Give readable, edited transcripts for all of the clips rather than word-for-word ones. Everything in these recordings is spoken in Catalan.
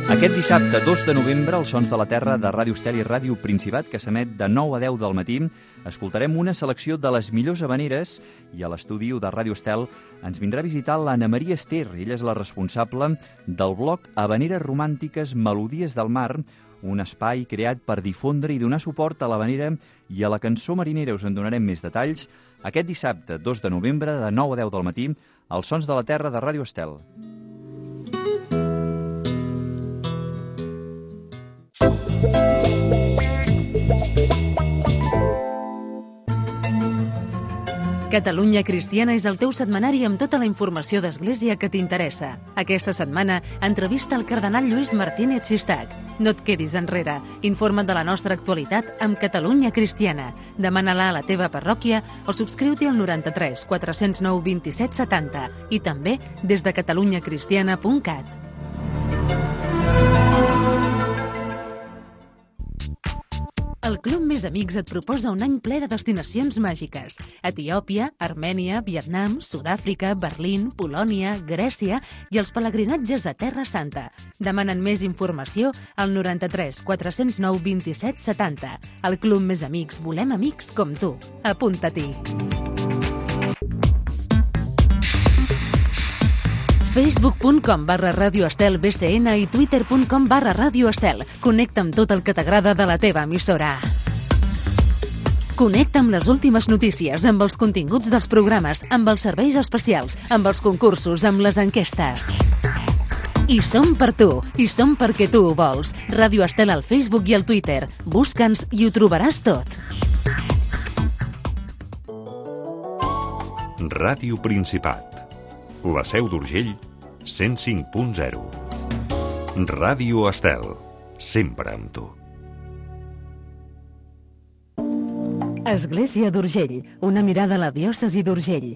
Aquest dissabte, 2 de novembre, els Sons de la Terra de Ràdio Estel i Ràdio Principat, que s'emet de 9 a 10 del matí, escoltarem una selecció de les millors havaneres i a l'estudi de Ràdio Estel ens vindrà a visitar l'Anna Maria Ester. Ella és la responsable del blog Havaneres Romàntiques Melodies del Mar, un espai creat per difondre i donar suport a l'havanera i a la cançó marinera. Us en donarem més detalls aquest dissabte, 2 de novembre, de 9 a 10 del matí, als Sons de la Terra de Ràdio Estel. Catalunya Cristiana és el teu setmanari amb tota la informació d'Església que t'interessa. Aquesta setmana entrevista el cardenal Lluís Martínez Sistac. No et quedis enrere. Informa't de la nostra actualitat amb Catalunya Cristiana. Demana-la a la teva parròquia o subscriu-t'hi al 93 409 27 70 i també des de catalunyacristiana.cat. El Club Més Amics et proposa un any ple de destinacions màgiques. Etiòpia, Armènia, Vietnam, Sud-àfrica, Berlín, Polònia, Grècia i els pelegrinatges a Terra Santa. Demanen més informació al 93 409 27 70. Al Club Més Amics volem amics com tu. Apunta-t'hi. Facebook.com/Ràdio Estel BCN i Twitter.com/Ràdio Estel. Connecta amb tot el que t'agrada de la teva emissora. Connecta amb les últimes notícies, amb els continguts dels programes, amb els serveis especials, amb els concursos, amb les enquestes. I som per tu, i som perquè tu ho vols. Ràdio Estel al Facebook i al Twitter. Busca'ns i ho trobaràs tot. Ràdio Principat. La Seu d'Urgell, 105.0. Ràdio Estel, sempre amb tu. Església d'Urgell, una mirada a la diòcesi d'Urgell.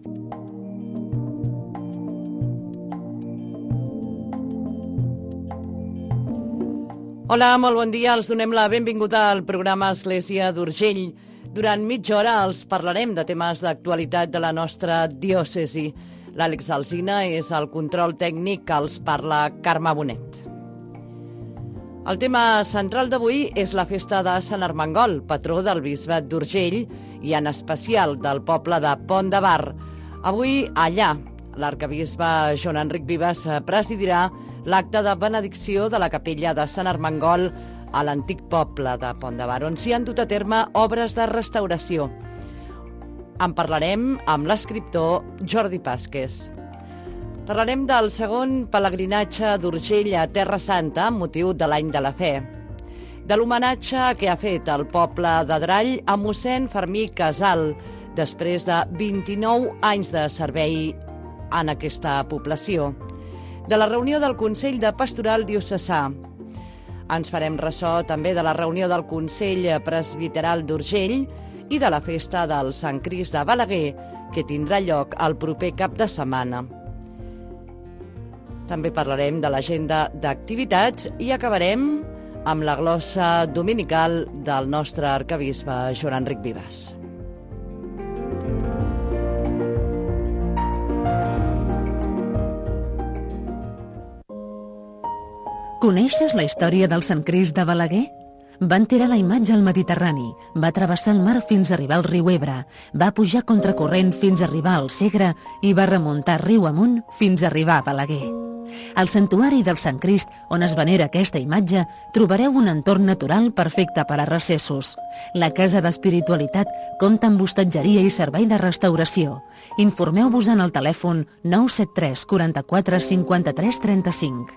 Hola, molt bon dia. Els donem la benvinguda al programa Església d'Urgell. Durant mitja hora els parlarem de temes d'actualitat de la nostra diòcesi. L'Àlex Alsina és el control tècnic, que els parla Carme Bonet. El tema central d'avui és la festa de Sant Ermengol, patró del bisbat d'Urgell i en especial del poble de Pont de Bar. Avui allà l'arquebisbe Joan Enric Vives presidirà l'acte de benedicció de la capella de Sant Ermengol a l'antic poble de Pont de Bar, on s'hi han dut a terme obres de restauració. En parlarem amb l'escriptor Jordi Pàsquez. Parlarem del segon pelegrinatge d'Urgell a Terra Santa amb motiu de l'Any de la Fe. De l'homenatge que ha fet el poble d'Adrall a mossèn Fermí Casal després de 29 anys de servei en aquesta població. De la reunió del Consell de Pastoral Diocesà. Ens farem ressò també de la reunió del Consell Presbiteral d'Urgell i de la festa del Sant Crist de Balaguer, que tindrà lloc el proper cap de setmana. També parlarem de l'agenda d'activitats i acabarem amb la glossa dominical del nostre arquebisbe Joan Enric Vives. Coneixes la història del Sant Crist de Balaguer? Van tirar la imatge al Mediterrani, va travessar el mar fins a arribar al riu Ebre, va pujar contracorrent fins a arribar al Segre i va remuntar riu amunt fins a arribar a Balaguer. Al santuari del Sant Crist, on es venera aquesta imatge, trobareu un entorn natural perfecte per a recessos. La Casa d'Espiritualitat compta amb hostatgeria i servei de restauració. Informeu-vos en el telèfon 973 44 53 35.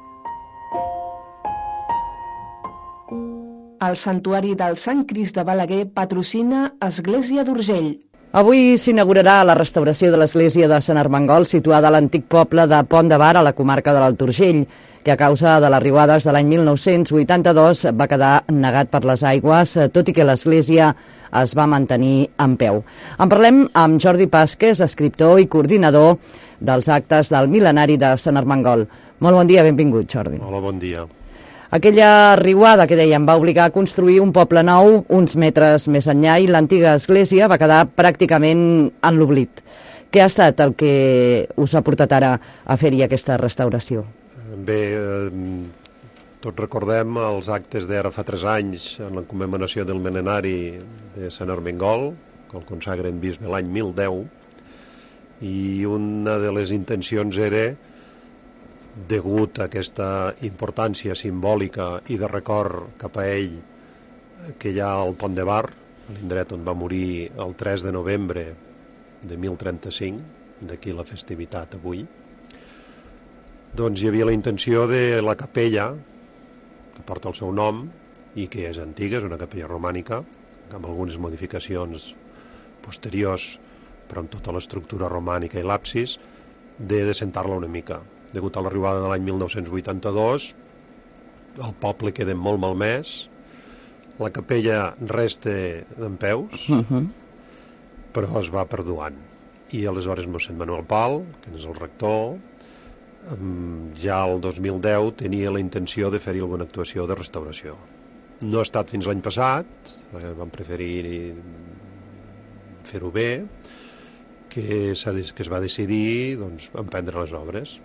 El Santuari del Sant Crist de Balaguer patrocina Església d'Urgell. Avui s'inaugurarà la restauració de l'església de Sant Ermengol, situada a l'antic poble de Pont de Bar, a la comarca de l'Alt Urgell, que a causa de les riuades de l'any 1982 va quedar negat per les aigües, tot i que l'església es va mantenir en peu. En parlem amb Jordi Pàsquez, escriptor i coordinador dels actes del mil·lenari de Sant Ermengol. Molt bon dia, benvingut, Jordi. Hola, bon dia. Aquella riuada que dèiem va obligar a construir un poble nou uns metres més enllà i l'antiga església va quedar pràcticament en l'oblit. Què ha estat el que us ha portat ara a fer-hi aquesta restauració? Bé, Tots recordem els actes d'ara fa 3 anys en la commemoració del mil·lenari de Sant Ermengol, que el consagren bisbe l'any 1010, i una de les intencions era, degut a aquesta importància simbòlica i de record cap a ell, que hi ha al Pont de Bar, a l'indret on va morir el 3 de novembre de 1035, d'aquí la festivitat avui, doncs hi havia la intenció de la capella, que porta el seu nom i que és antiga, és una capella romànica, amb algunes modificacions posteriors, però amb tota l'estructura romànica i l'absis, de desentar-la una mica. Degut a l'arribada de l'any 1982, el poble queda molt malmès, la capella resta dempeus, però es va perduant. I aleshores mossèn Manuel Pal, que és el rector, ja el 2010 tenia la intenció de fer-hi alguna actuació de restauració. No ha estat fins l'any passat, vam preferir fer-ho bé, que es va decidir emprendre les obres.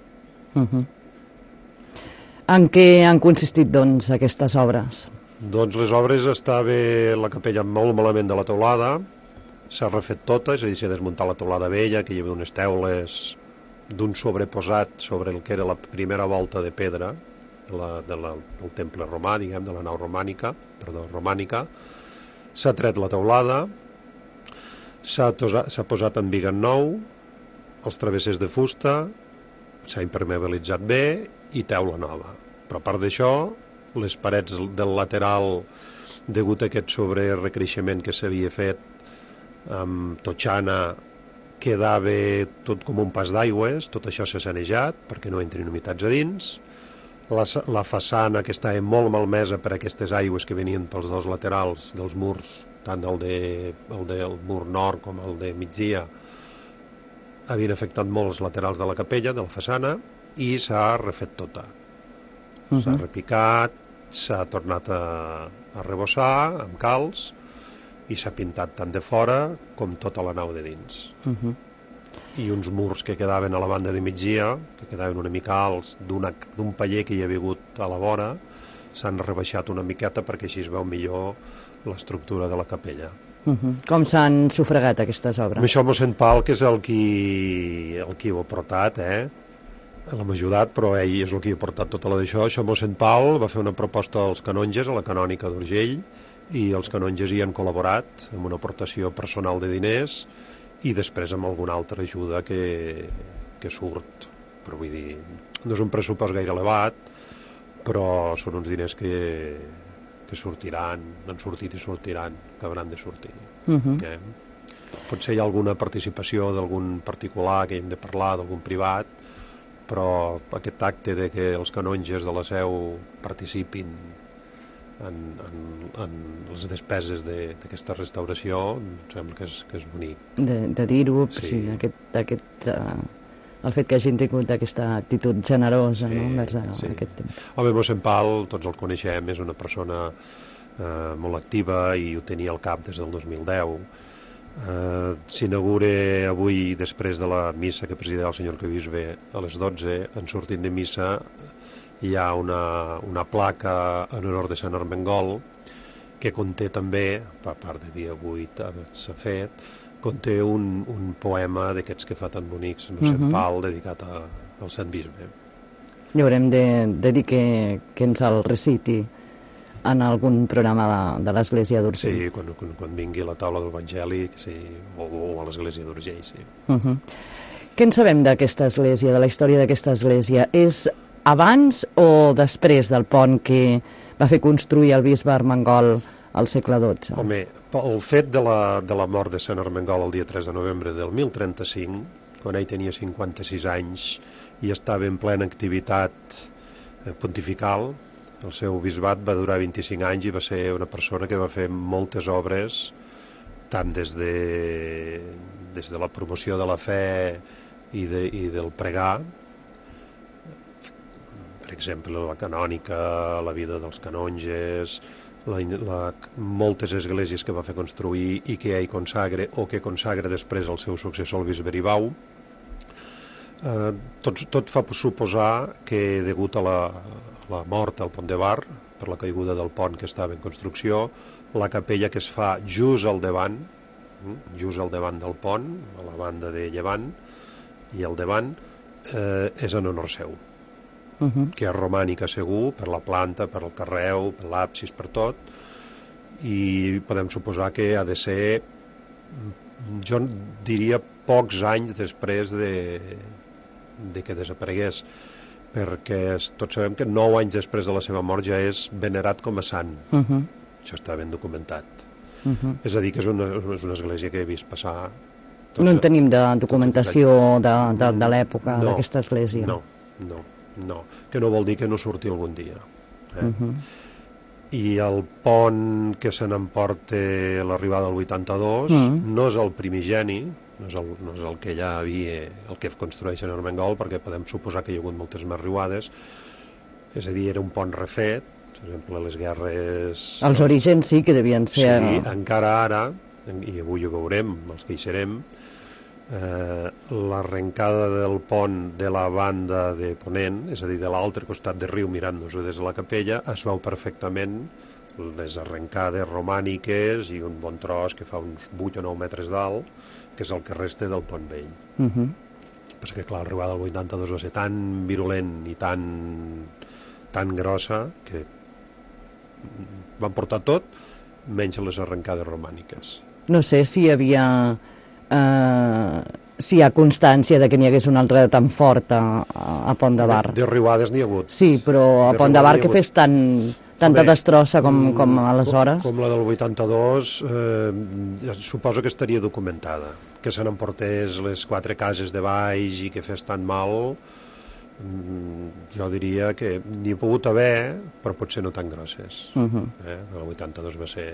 En què han consistit, doncs, aquestes obres? Doncs les obres estava la capella molt malament de la teulada, s'ha refet tota, és a dir, s'ha desmuntat la teulada vella, que hi havia unes teules d'un sobreposat sobre el que era la primera volta de pedra del temple romà, diguem, de la nau romànica, s'ha tret la teulada, s'ha posat en bigat nou, els travessers de fusta, s'ha impermeabilitzat bé i teula nova. Però a part d'això, les parets del lateral, degut a aquest sobrerecreixement que s'havia fet amb totxana, quedava tot com un pas d'aigües, tot això s'ha sanejat perquè no entrin humitats a dins. La façana, que estava molt malmesa per aquestes aigües que venien pels dos laterals dels murs, tant el del mur nord com el de migdia, havien afectat molt els laterals de la capella, de la façana, i s'ha refet tota. S'ha repicat, s'ha tornat a rebossar amb calç, i s'ha pintat tant de fora com tota la nau de dins. I uns murs que quedaven a la banda de migdia, que quedaven una mica alts, d'un paller que hi havia hagut a la vora, s'han rebaixat una miqueta perquè així es veu millor l'estructura de la capella. Com s'han sufragat aquestes obres? Amb això mossèn Pal, que és el qui ho ha portat, l'hem ajudat, però ell és el qui ha portat tota la d'això. Això mossèn Pal va fer una proposta als canonges, a la canònica d'Urgell, i els canonges hi han col·laborat amb una aportació personal de diners i després amb alguna altra ajuda que surt. Però vull dir, no és un pressupost gaire elevat, però són uns diners que sortiran, han sortit i sortiran, que hauran de sortir. Potser hi ha alguna participació d'algun particular que hem de parlar, d'algun privat, però aquest acte de que els canonges de la Seu participin en les despeses d'aquesta restauració, em sembla que és bonic. De dir-ho, sí, el fet que hagin tingut aquesta actitud generosa, no?, envers aquest temps. Home, mossèn Pal, tots el coneixem, és una persona molt activa i ho tenia al cap des del 2010. S'inaugura avui, després de la missa que presidirà el senyor arquebisbe a les 12, en sortint de missa hi ha una placa en honor de Sant Ermengol que conté també, a part de dia 8 s'ha fet, conté un poema d'aquests que fa tan bonics, mossèn Pal, dedicat al Sant Bisbe. I haurem de dir que ens el reciti en algun programa de l'Església d'Urgell. Sí, quan vingui la taula de l'Evangeli, sí, o a l'Església d'Urgell, sí. Què en sabem d'aquesta església, de la història d'aquesta església? És abans o després del pont que va fer construir el bisbe Armengol al segle XII? Home, el fet de la mort de Sant Ermengol el dia 3 de novembre del 1035, quan ell tenia 56 anys i estava en plena activitat pontifical, el seu bisbat va durar 25 anys i va ser una persona que va fer moltes obres, tant des de la promoció de la fe i del pregar, per exemple, la canònica, la vida dels canonges, moltes esglésies que va fer construir i que ell consagra o que consagra després el seu successor, el bisbe Aribau. Tot fa suposar que, degut a la mort al Pont de Bar, per la caiguda del pont que estava en construcció, la capella que es fa just al davant del pont, a la banda de llevant i al davant, és en honor seu. Que és romànica segur, per la planta, per el carreu, per l'absis, per tot, i podem suposar que ha de ser, jo diria, pocs anys després de que desaparegués, perquè tots sabem que 9 anys després de la seva mort ja és venerat com a sant. Això està ben documentat. És a dir, que és una església que he vist passar... No en tenim de documentació de l'època d'aquesta església. No, que no vol dir que no surti algun dia. I el pont que se n'emporta l'arribada del 82 no és el primigeni, no és el que ja havia, el que construeix en Armengol, perquè podem suposar que hi ha hagut moltes més riuades. És a dir, era un pont refet, per exemple, les guerres... Els orígens sí que devien ser... Sí, encara ara, i avui ho veurem, els que hi serem, l'arrencada del pont de la banda de Ponent, és a dir, de l'altre costat del riu mirant-nos des de la capella, es veu perfectament les arrencades romàniques i un bon tros que fa uns 8 o 9 metres d'alt, que és el que resta del pont vell. Perquè, clar, l'arribada del 82 va ser tan virulent i tan grossa que van portar tot, menys les arrencades romàniques. No sé si hi havia... si hi ha constància de que n'hi hagués una altra tan forta a Pont de Bar. De riuades n'hi ha hagut. Sí, però a Pont de Bar que fes tanta destrossa com aleshores. Com la del 82, suposo que estaria documentada. Que se n'emportés les 4 cases de baix i que fes tan mal, jo diria que n'hi ha pogut haver, però potser no tan grosses. El 82 va ser...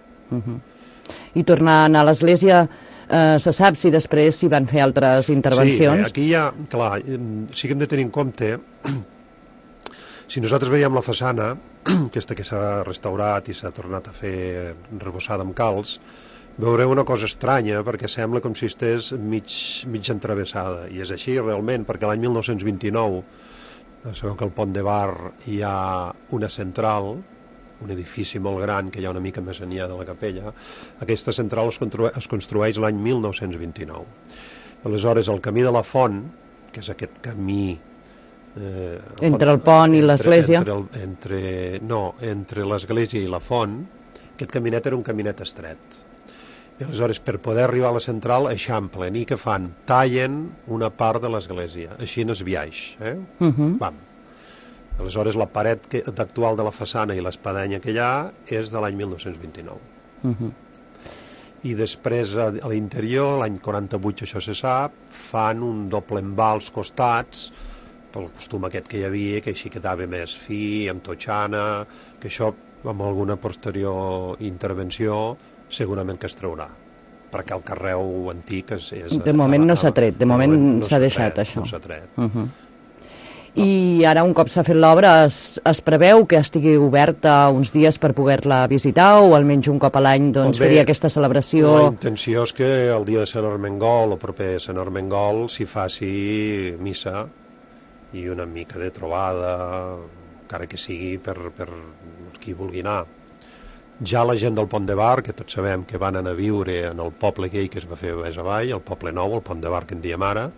I tornant a l'església, se sap si després s'hi van fer altres intervencions? Sí, aquí ja, clar, sí que hem de tenir en compte, si nosaltres veiem la façana, aquesta que s'ha restaurat i s'ha tornat a fer rebossada amb calç, veureu una cosa estranya, perquè sembla com si estigués mig entravessada, i és així realment, perquè l'any 1929, sabeu que al Pont de Bar hi ha una central, un edifici molt gran que hi ha una mica més enllà de la capella. Aquesta central es construeix l'any 1929. Aleshores, el camí de la Font, que és aquest camí... entre el pont i l'església? Entre l'església i la Font, aquest caminet era un caminet estret. I aleshores, per poder arribar a la central, eixamplen i què fan? Tallen una part de l'església. Així en es viaix. Vam. Aleshores, la paret actual de la façana i l'espadanya que hi ha és de l'any 1929. I després, a l'interior, l'any 48, això se sap, fan un doble embà als costats, pel costum aquest que hi havia, que així quedava més fi, amb totxana, que això, amb alguna posterior intervenció, segurament que es traurà, perquè el carreu antic és... De moment no s'ha tret, de moment s'ha deixat això. No s'ha tret. I ara, un cop s'ha fet l'obra, es preveu que estigui oberta uns dies per poder-la visitar o almenys un cop a l'any fer aquesta celebració? La intenció és que el dia de Sant Armengol o proper a Sant Armengol s'hi faci missa i una mica de trobada, encara que sigui per qui vulgui anar. Ja la gent del Pont de Bar, que tots sabem que van anar a viure en el poble aquell que es va fer més avall, el poble nou, el Pont de Bar que en diem ara,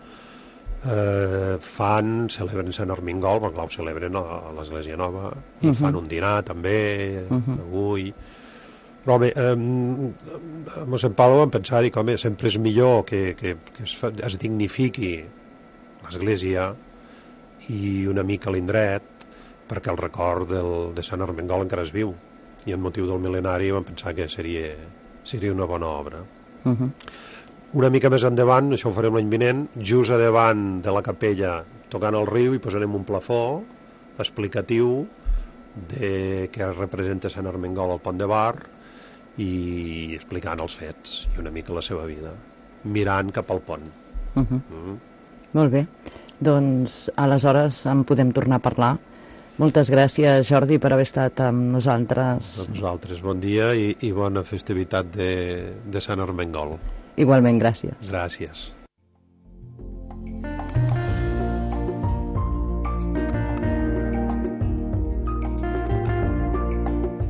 celebren Sant Armengol, perquè clar, ho celebren a l'Església Nova, i fan un dinar també, avui. Però home, a mossèn Pablo vam pensar, dic, home, sempre és millor que es dignifiqui l'Església i una mica l'indret, perquè el record de Sant Armengol encara es viu, i en motiu del mil·lenari vam pensar que seria una bona obra. Una mica més endavant, això ho farem l'any vinent, just a davant de la capella, tocant el riu, hi posarem un plafó explicatiu de què representa Sant Armengol al Pont de Bar i explicant els fets i una mica la seva vida, mirant cap al pont. Molt bé, doncs aleshores en podem tornar a parlar. Moltes gràcies, Jordi, per haver estat amb nosaltres. A vosaltres, bon dia i bona festivitat de Sant Armengol. Igualment, gràcies. Gràcies.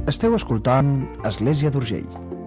Esteu escoltant Església d'Urgell.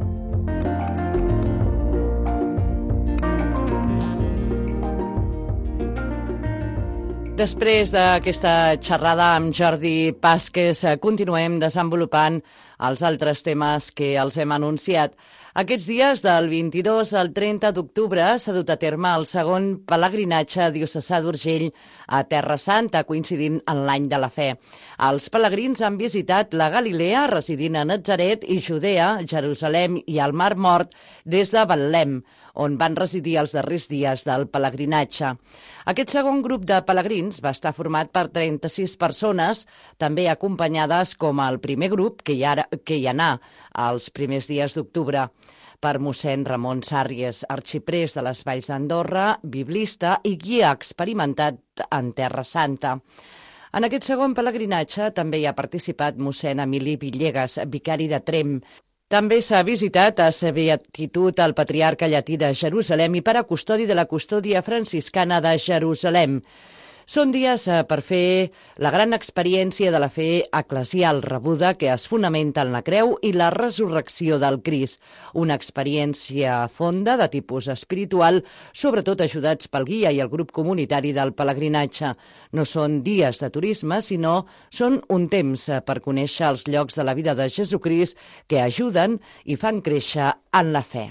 Després d'aquesta xerrada amb Jordi Pàsquez, continuem desenvolupant els altres temes que els hem anunciat. Aquests dies, del 22 al 30 d'octubre, s'ha dut a terme el segon pelegrinatge diocesà d'Urgell a Terra Santa, coincidint en l'any de la fe. Els pelegrins han visitat la Galilea, residint a Natzaret, i Judea, Jerusalem i el Mar Mort des de Betlem, on van residir els darrers dies del pelegrinatge. Aquest segon grup de pelegrins va estar format per 36 persones, també acompanyades com el primer grup que hi anà els primers dies d'octubre, per mossèn Ramon Sàrries, arxiprés de les Valls d'Andorra, biblista i guia experimentat en Terra Santa. En aquest segon pelegrinatge també hi ha participat mossèn Emili Villegas, vicari de Tremp. També s'ha visitat a sa beatitud el patriarca llatí de Jerusalem i per a custodi de la custòdia franciscana de Jerusalem. Són dies per fer la gran experiència de la fe eclesial rebuda que es fonamenta en la creu i la resurrecció del Crist. Una experiència fonda de tipus espiritual, sobretot ajudats pel guia i el grup comunitari del pelegrinatge. No són dies de turisme, sinó són un temps per conèixer els llocs de la vida de Jesucrist que ajuden i fan créixer en la fe.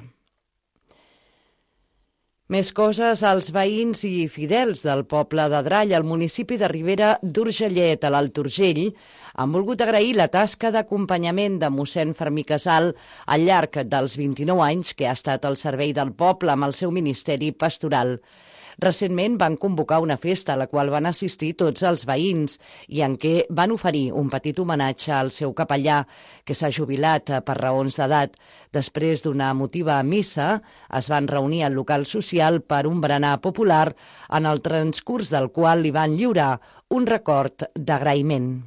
Més coses, els veïns i fidels del poble de Drall, al municipi de Ribera d'Urgellet, a l'Alt Urgell, han volgut agrair la tasca d'acompanyament de mossèn Fermí Casal al llarg dels 29 anys que ha estat al servei del poble amb el seu ministeri pastoral. Recentment van convocar una festa a la qual van assistir tots els veïns i en què van oferir un petit homenatge al seu capellà, que s'ha jubilat per raons d'edat. Després d'una emotiva missa, es van reunir al local social per un berenar popular, en el transcurs del qual li van lliurar un record d'agraïment.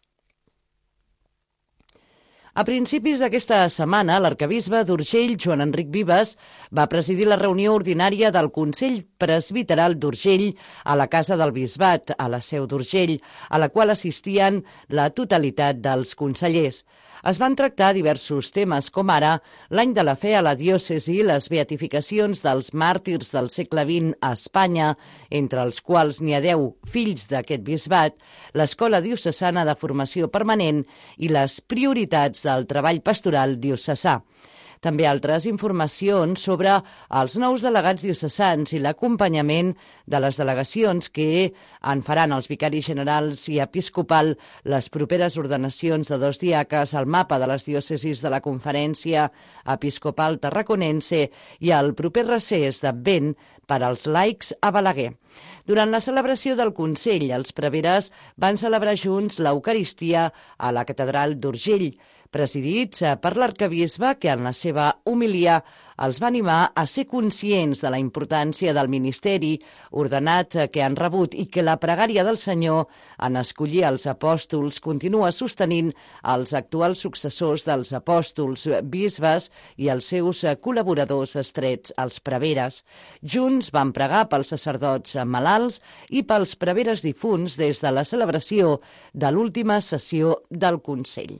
A principis d'aquesta setmana, l'arquebisbe d'Urgell, Joan Enric Vives, va presidir la reunió ordinària del Consell Presbiteral d'Urgell a la Casa del Bisbat, a la Seu d'Urgell, a la qual assistien la totalitat dels consellers. Es van tractar diversos temes, com ara l'any de la fe a la diòcesi, les beatificacions dels màrtirs del segle XX a Espanya, entre els quals n'hi ha 10 fills d'aquest bisbat, l'Escola Diocesana de Formació Permanent i les prioritats del treball pastoral diocesà. També altres informacions sobre els nous delegats diocesans i l'acompanyament de les delegacions que en faran els vicaris generals i episcopal, les properes ordenacions de 2 diaques, el mapa de les diòcesis de la Conferència Episcopal Tarraconense i el proper recés d'Advent per als laics a Balaguer. Durant la celebració del Consell, els preveres van celebrar junts l'Eucaristia a la Catedral d'Urgell, presidits per l'arquebisbe, que en la seva homilia els va animar a ser conscients de la importància del ministeri ordenat que han rebut i que la pregària del Senyor en escollir els apòstols continua sostenint els actuals successors dels apòstols, bisbes i els seus col·laboradors estrets, els preveres. Junts van pregar pels sacerdots malalts i pels preveres difunts des de la celebració de l'última sessió del Consell.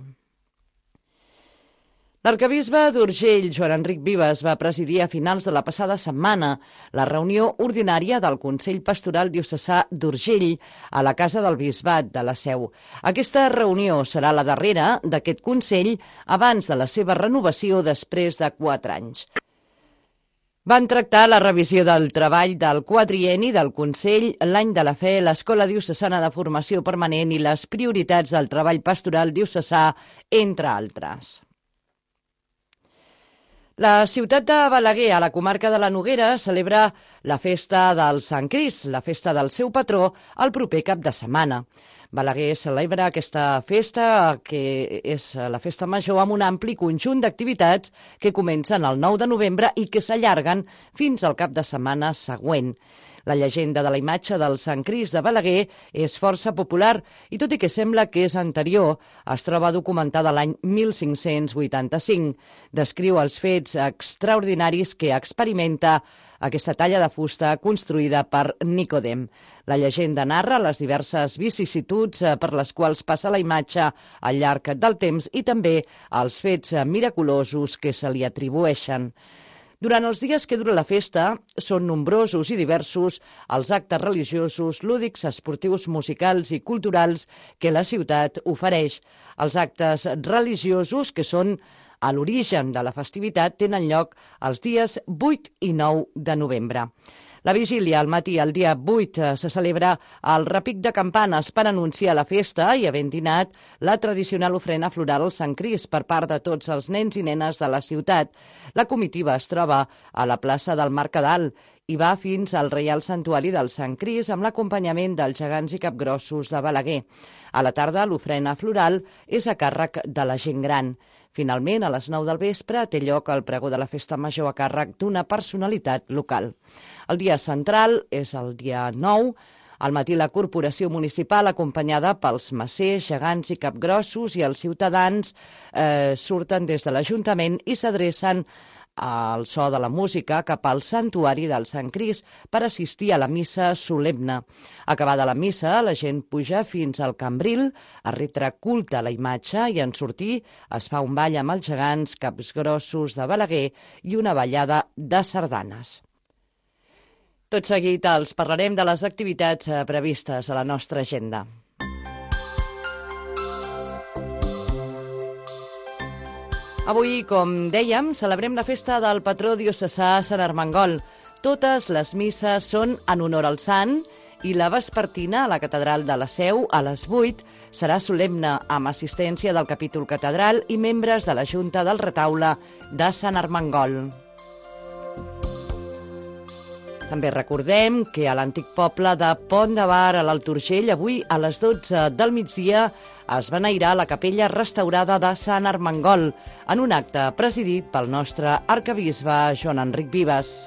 L'arquebisbe d'Urgell, Joan Enric Vives, va presidir a finals de la passada setmana la reunió ordinària del Consell Pastoral Diocesà d'Urgell a la Casa del Bisbat de la Seu. Aquesta reunió serà la darrera d'aquest Consell abans de la seva renovació després de 4 anys. Van tractar la revisió del treball del quadrienni del Consell, l'any de la fe, l'Escola Diocesana de Formació Permanent i les prioritats del treball pastoral diocesà, entre altres. La ciutat de Balaguer, a la comarca de la Noguera, celebra la festa del Sant Crist, la festa del seu patró, el proper cap de setmana. Balaguer celebra aquesta festa, que és la festa major, amb un ampli conjunt d'activitats que comencen el 9 de novembre i que s'allarguen fins al cap de setmana següent. La llegenda de la imatge del Sant Crist de Balaguer és força popular i, tot i que sembla que és anterior, es troba documentada l'any 1585. Descriu els fets extraordinaris que experimenta aquesta talla de fusta construïda per Nicodem. La llegenda narra les diverses vicissituds per les quals passa la imatge al llarg del temps i també els fets miraculosos que se li atribueixen. Durant els dies que dura la festa, són nombrosos i diversos els actes religiosos, lúdics, esportius, musicals i culturals que la ciutat ofereix. Els actes religiosos, que són a l'origen de la festivitat, tenen lloc els dies 8 i 9 de novembre. La vigília al matí, el dia 8, se celebra el repic de campanes per anunciar la festa i, havent dinat, la tradicional ofrena floral al Sant Crist per part de tots els nens i nenes de la ciutat. La comitiva es troba a la plaça del Mercadal i va fins al Reial Santuari del Sant Crist amb l'acompanyament dels gegants i capgrossos de Balaguer. A la tarda, l'ofrena floral és a càrrec de la gent gran. Finalment, a les 9 del vespre, té lloc el pregó de la festa major a càrrec d'una personalitat local. El dia central és el dia 9. Al matí, la corporació municipal, acompanyada pels macers, gegants i capgrossos i els ciutadans, surten des de l'Ajuntament i s'adrecen al so de la música cap al santuari del Sant Crist per assistir a la missa solemne. Acabada la missa, la gent puja fins al cambril a retre culte a la imatge i en sortir es fa un ball amb els gegants, capgrossos de Balaguer i una ballada de sardanes. Tot seguit els parlarem de les activitats previstes a la nostra agenda. Avui, com dèiem, celebrem la festa del patró diocesà Sant Armengol. Totes les misses són en honor al sant i la vespertina a la catedral de la Seu a les 8 serà solemne amb assistència del capítol catedral i membres de la Junta del Retaule de Sant Armengol. També recordem que a l'antic poble de Pont de Bar, a l'Alt Urgell, avui a les 12 del migdia es beneirar la capella restaurada de Sant Armengol en un acte presidit pel nostre arquebisbe Joan Enric Vives.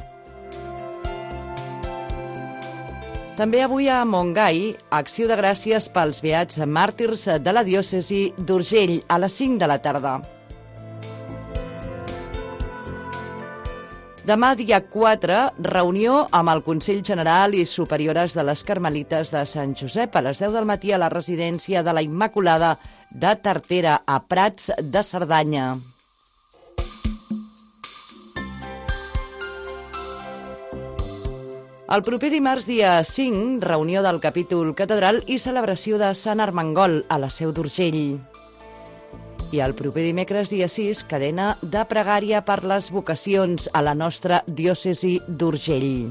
També avui a Montgai, acció de gràcies pels beats màrtirs de la diòcesi d'Urgell a les 5 de la tarda. Demà, dia 4, reunió amb el Consell General i Superiores de les Carmelites de Sant Josep a les 10 del matí a la residència de la Immaculada de Tartera, a Prats de Cerdanya. El proper dimarts, dia 5, reunió del capítol catedral i celebració de Sant Armengol a la Seu d'Urgell. I el proper dimecres, dia 6, cadena de pregària per les vocacions a la nostra diòcesi d'Urgell.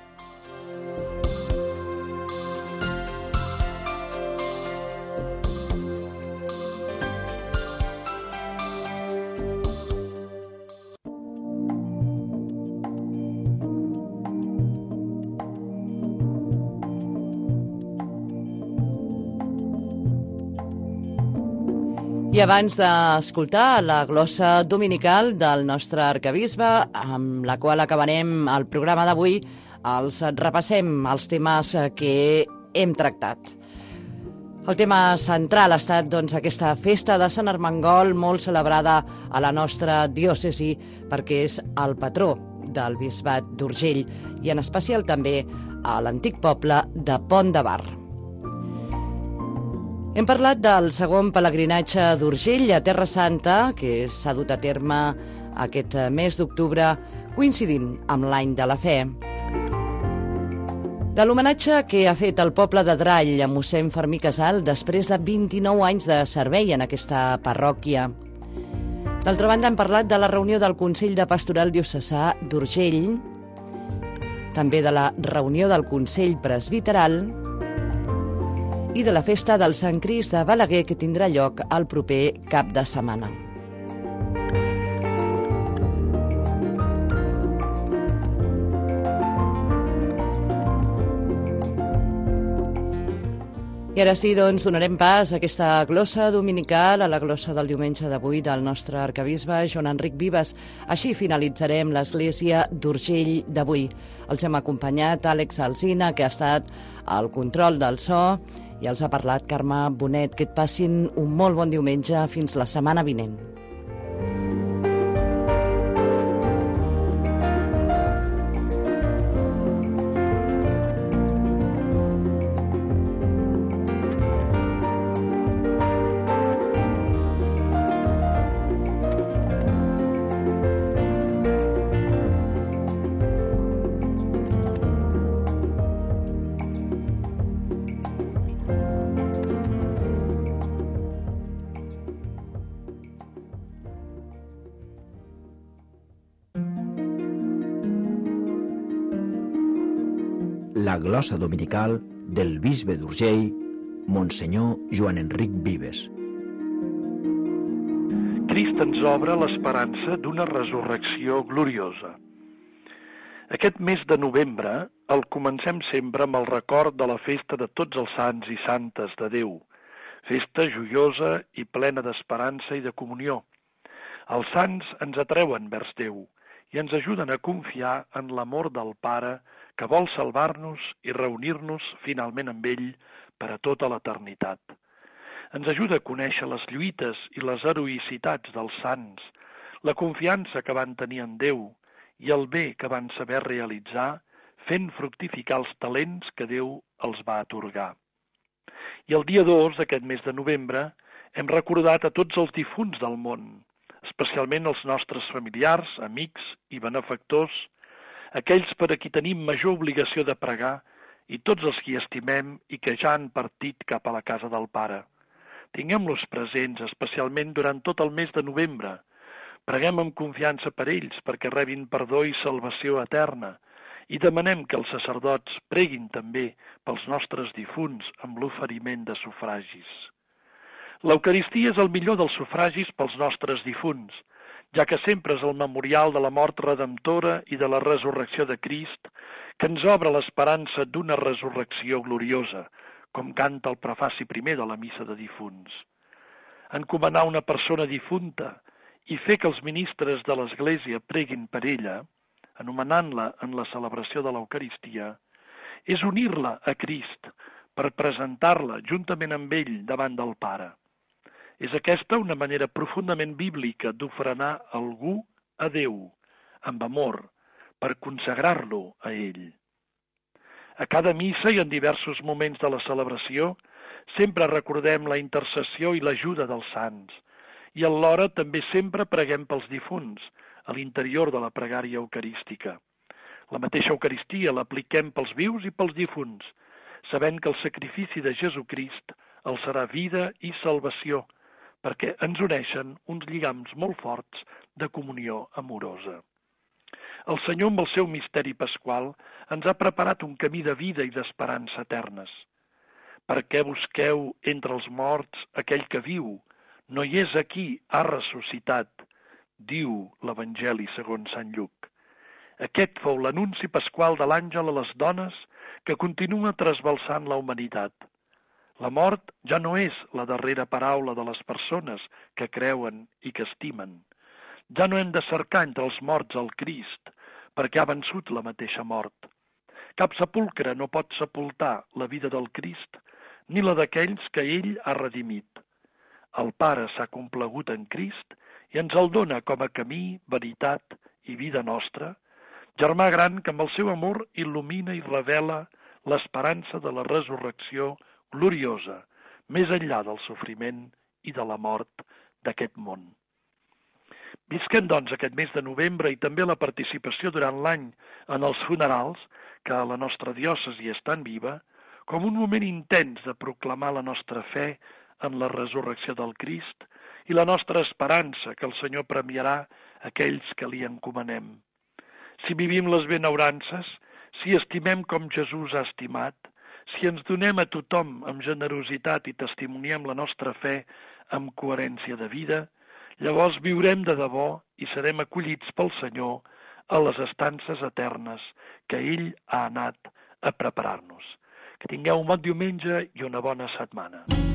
I abans d'escoltar la glossa dominical del nostre arquebisbe, amb la qual acabarem el programa d'avui, els repassem els temes que hem tractat. El tema central ha estat aquesta festa de Sant Armengol, molt celebrada a la nostra diòcesi, perquè és el patró del bisbat d'Urgell i en especial també a l'antic poble de Pont de Bar. Hem parlat del segon pelegrinatge d'Urgell a Terra Santa, que s'ha dut a terme aquest mes d'octubre, coincidint amb l'any de la fe. De l'homenatge que ha fet el poble de Drall a mossèn Fermí Casal després de 29 anys de servei en aquesta parròquia. D'altra banda, hem parlat de la reunió del Consell de Pastoral Diocesà d'Urgell, també de la reunió del Consell Presbiteral i de la festa del Sant Crist de Balaguer, que tindrà lloc el proper cap de setmana. I ara sí, doncs, donarem pas a aquesta glossa dominical, a la glossa del diumenge d'avui del nostre arcabisbe Joan Enric Vives. Així finalitzarem l'Església d'Urgell d'avui. Els hem acompanyat Àlex Alsina, que ha estat al control del so, i els ha parlat Carme Bonet. Que et passin un molt bon diumenge fins la setmana vinent. La glossa dominical del bisbe d'Urgell, Monsenyor Joan Enric Vives. Crist ens obre l'esperança d'una resurrecció gloriosa. Aquest mes de novembre el comencem sempre amb el record de la festa de tots els sants i santes de Déu, festa joiosa i plena d'esperança i de comunió. Els sants ens atreuen vers Déu i ens ajuden a confiar en l'amor del Pare que vol salvar-nos i reunir-nos finalment amb ell per a tota l'eternitat. Ens ajuda a conèixer les lluites i les heroïcitats dels sants, la confiança que van tenir en Déu i el bé que van saber realitzar fent fructificar els talents que Déu els va atorgar. I el dia 2 d'aquest mes de novembre hem recordat a tots els difunts del món, especialment els nostres familiars, amics i benefactors, aquells per a qui tenim major obligació de pregar i tots els qui estimem i que ja han partit cap a la casa del Pare. Tinguem-los presents, especialment durant tot el mes de novembre. Preguem amb confiança per ells perquè rebin perdó i salvació eterna i demanem que els sacerdots preguin també pels nostres difunts amb l'oferiment de sufragis. L'Eucaristia és el millor dels sufragis pels nostres difunts, ja que sempre és el memorial de la mort redemptora i de la resurrecció de Crist, que ens obre l'esperança d'una resurrecció gloriosa, com canta el prefaci primer de la missa de difunts. Encomanar una persona difunta i fer que els ministres de l'Església preguin per ella, anomenant-la en la celebració de l'Eucaristia, és unir-la a Crist per presentar-la juntament amb ell davant del Pare. És aquesta una manera profundament bíblica d'ofrenar algú a Déu, amb amor, per consagrar-lo a ell. A cada missa i en diversos moments de la celebració sempre recordem la intercessió i l'ajuda dels sants i alhora també sempre preguem pels difunts a l'interior de la pregària eucarística. La mateixa Eucaristia l'apliquem pels vius i pels difunts, sabent que el sacrifici de Jesucrist els serà vida i salvació, perquè ens uneixen uns lligams molt forts de comunió amorosa. El Senyor, amb el seu misteri pasqual, ens ha preparat un camí de vida i d'esperança eternes. Per què busqueu entre els morts aquell que viu? No hi és aquí, ha ressuscitat, diu l'Evangeli segons Sant Lluc. Aquest fou l'anunci pasqual de l'àngel a les dones que continua trasbalsant la humanitat. La mort ja no és la darrera paraula de les persones que creuen i que estimen. Ja no hem de cercar entre els morts el Crist, perquè ha vençut la mateixa mort. Cap sepulcre no pot sepultar la vida del Crist, ni la d'aquells que ell ha redimit. El Pare s'ha complagut en Crist i ens el dona com a camí, veritat i vida nostra, germà gran que amb el seu amor il·lumina i revela l'esperança de la resurrecció gloriosa, més enllà del sofriment i de la mort d'aquest món. Visquem, doncs, aquest mes de novembre i també la participació durant l'any en els funerals, que a la nostra diòcesi és tan viva, com un moment intens de proclamar la nostra fe en la resurrecció del Crist i la nostra esperança que el Senyor premiarà aquells que li encomanem. Si vivim les benaurances, si estimem com Jesús ha estimat, si ens donem a tothom amb generositat i testimoniem la nostra fe amb coherència de vida, llavors viurem de debò i serem acollits pel Senyor a les estances eternes que ell ha anat a preparar-nos. Que tingueu un bon diumenge i una bona setmana.